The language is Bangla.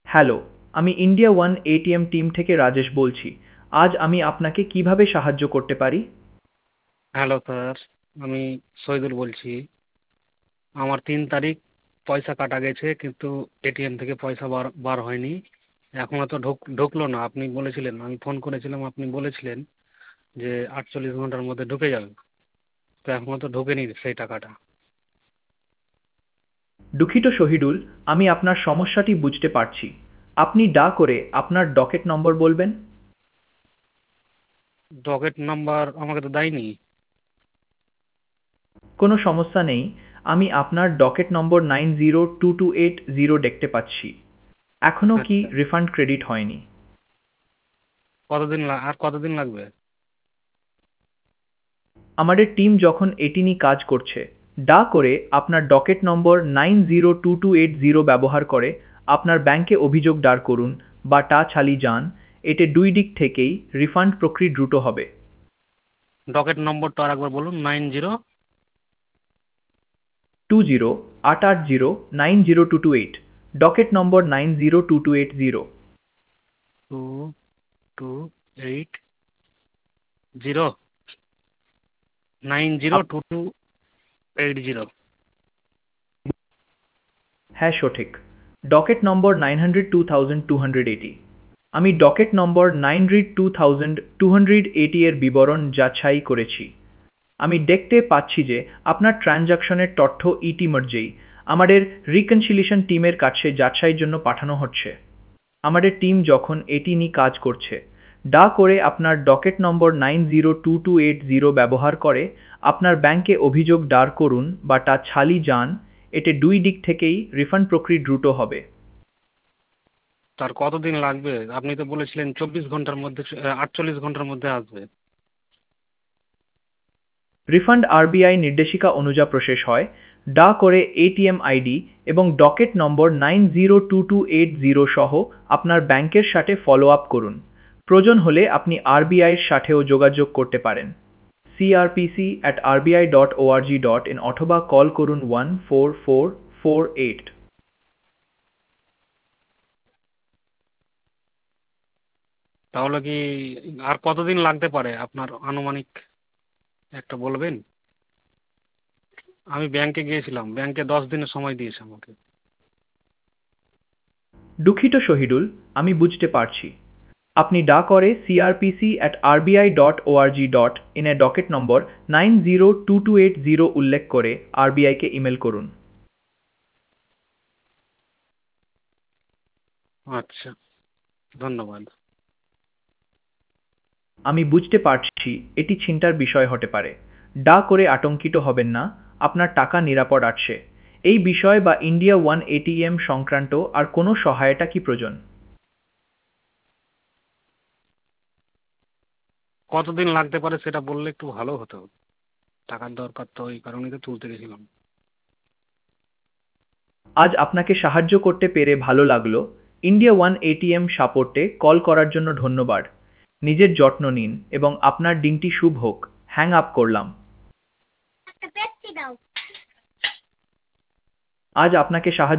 হ্যালো, আমি ইন্ডিয়া ওয়ান এটিএম টিম থেকে রাজেশ বলছি। আজ আমি আপনাকে কিভাবে সাহায্য করতে পারি? হ্যালো স্যার, আমি শহীদুল বলছি। আমার 3 তারিখ পয়সা কাটা গেছে, কিন্তু এটিএম থেকে পয়সা বার বার হয়নি। এখনো তো ঢুকলো না। আপনি বলেছিলেন, আমি ফোন করেছিলাম, আপনি বলেছিলেন যে 48 ঘন্টার মধ্যে ঢুকে যাবে। তো এখনো তো ঢোকেনি সেই টাকাটা। দুঃখিত শহীদুল, আমি আপনার সমস্যাটি বুঝতে পারছি। আপনি দয়া করে আপনার ডকেট নম্বর বলবেন? ডকেট নাম্বার আমাকে তো দেয়নি। কোনো সমস্যা নেই, আমি আপনার ডকেট নম্বর 902280 দেখতে পাচ্ছি। এখনও কি আচ্ছা, রিফান্ড ক্রেডিট হয়নি? আর কতদিন লাগবে? আমাদের টিম যখন এটি নিয়ে কাজ করছে, দয়া করে আপনার ডকেট নম্বর 902280 ব্যবহার করে আপনার ব্যাংকে অভিযোগ দাঁড় করুন বা তা চালিয়ে যান। এতে দুই দিক থেকেই রিফান্ড প্রক্রিয়া দ্রুত হবে। ডকেট নম্বরটা আর একবার বলুন। 90 2088090228, ডকেট নম্বর 902280। 2280 902280। হ্যাঁ, সঠিক। Docket number 902280। আমি ডকেট নম্বর 902280 এর বিবরণ যাচাই করেছি। আমি দেখতে পাচ্ছি যে আপনার ট্রানজাকশনের তথ্য ইতিমধ্যেই আমাদের রিকনসিলিয়েশন টিমের কাছে যাচাইয়ের জন্য পাঠানো হচ্ছে। আমাদের টিম যখন এটি নিয়ে কাজ করছে, দয়া করে আপনার ডকেট নম্বর 902280 ব্যবহার করে আপনার ব্যাংকে অভিযোগ দাঁড় করুন বা তা চালিয়ে যান। এতে দুই দিক থেকেই রিফান্ড প্রক্রিয়া দ্রুত হবে। তার কতদিন লাগবে? আপনি তো বলেছিলেন 24 ঘন্টার মধ্যে, 48 ঘন্টার মধ্যে আসবে। রিফান্ড আরবিআই নির্দেশিকা অনুযায়ী প্রসেস হয়। দয়া করে এটিএম আইডি এবং ডকেট নম্বর 902280 সহ আপনার ব্যাংকের সাথে ফলো আপ করুন। প্রয়োজন হলে আপনি আরবিআইয়ের সাথেও যোগাযোগ করতে পারেন। crpc@rbi.org.in অথবা কল করুন 14448। তাহলে কি আর কতদিন লাগতে পারে আপনার আনুমানিক একটা বলবেন? আমি ব্যাংকে গিয়েছিলাম, ব্যাংকে 10 দিনের সময় দিয়েছে আমাকে। দুঃখিত শহীদুল, আমি বুঝতে পারছি। আপনি দয়া করে crpc@rbi.org.in এ ডকেট নম্বর 902280 উল্লেখ করে আরবিআইকে ইমেল করুন। আচ্ছা, ধন্যবাদ। আমি বুঝতে পারছি এটি চিন্তার বিষয় হতে পারে। দয়া করে আতঙ্কিত হবেন না, আপনার টাকা নিরাপদ আছে। এই বিষয় বা ইন্ডিয়া ওয়ান এটিএম সংক্রান্ত আর কোনো সহায়তা কি প্রয়োজন? কতদিন লাগতে পারে সেটা বললে একটু ভালো হতো। টাকার দরকার, তো এই কারণেই তো তুলতে গেছিলাম। আজ আপনাকে সাহায্য করতে পেরে ভালো লাগলো। ইন্ডিয়া ওয়ান এটিএম সাপোর্টে কল করার জন্য ধন্যবাদ। নিজের যত্ন নিন এবং আপনার দিনটি শুভ হোক। হ্যাং আপ করলাম। আজ আপনাকে সাহায্য